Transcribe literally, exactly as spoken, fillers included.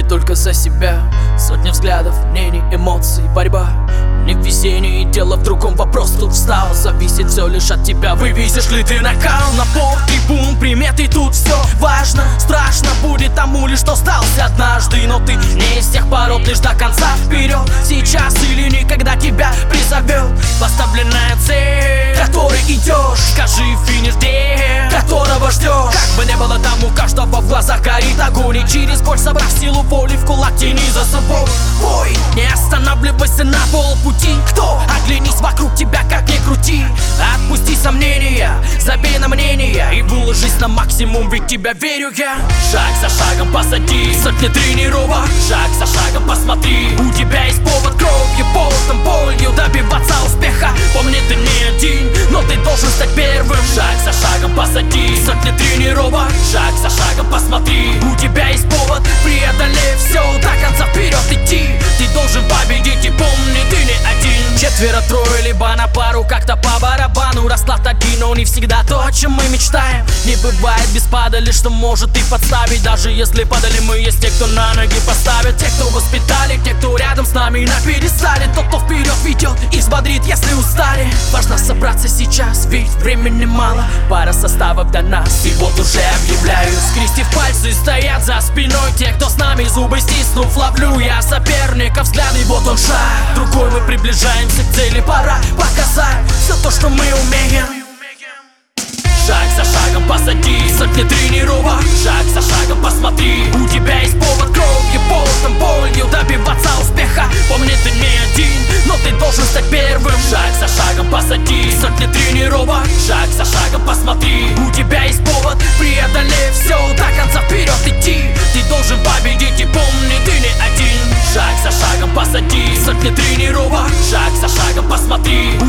только за себя. Сотни взглядов, мнений, эмоций, борьба. Не в везении, дело в другом, вопрос тут встал. Зависит все лишь от тебя, вывезешь ли ты накал. Напор, трибун, приметы, тут все важно. Страшно будет тому лишь, что сдался однажды. Но ты не из тех пород, лишь до конца вперед. Сейчас или никогда тебя призовет поставленная цель, к которой идешь. Скажи финиш, где, которого ждешь. Как бы не было там, у каждого в глазах горит огонь. И через боль, собрав силу воли, в кулак тяни за собой. Ой, не останавливайся на полпути. Кто? Оглянись вокруг тебя, как ни крути. Отпусти сомнения, забей на мнение и выложись на максимум, ведь тебя верю я. Шаг за шагом позади, сотни тренировок. Шаг за шагом посмотри, у тебя есть повод кровью, потом, болью добиваться успеха. Помни, ты не один, но ты должен стать первым. Шаг за шагом позади, сотни тренировок. Шаг за шагом посмотри, у тебя есть повод, преодолев все, до конца вперед идти. Ты должен победить и помни, ты не один. Четверо, трое, либо на пару, как-то по барабану. Расклад один, но не всегда то, о чем мы мечтаем. Не бывает без падали, что может и подставить. Даже если падали мы, есть те, кто на ноги поставит. Те, кто воспитали, те, кто рядом с нами на пьедестале. Тот, кто вперед ведет и взбодрит, если устали. Важно собраться сейчас, ведь времени мало. Пара составов до нас, и вот уже объявляю. Скрестив пальцы, стоят за спиной те, кто с нами, зубы стиснув, ловлю я соперника взгляд. И вот он шаг, другой, мы приближаемся к цели. Пора показать все то, что мы умеем. Шаг за шагом позади, сотни тренировок. Шаг за шагом посмотри, у тебя есть повод кровью, потом, болью добиваться успеха. Помни, ты не один, но ты должен стать первым. Шаг за шагом позади, сотни тренировок. Шаг за шагом посмотри, у тебя есть повод, преодолев все, до конца вперед идти. Ты должен победить и помни, ты не один. Шаг за шагом позади, сотни тренировок. Шаг за шагом посмотри,